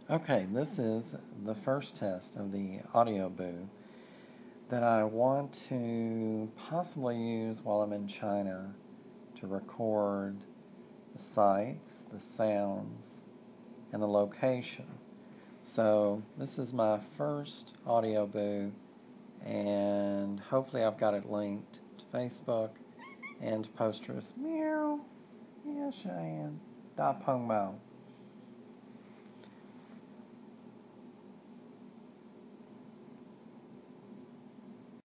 Okay, this is the first test of the audio boo that I want to possibly use while I'm in China to record the sights, the sounds, and the location. So this is my first audio boo, and hopefully I've got it linked to Facebook and to Posterous. Meow, meow Cheyenne, da pong mao.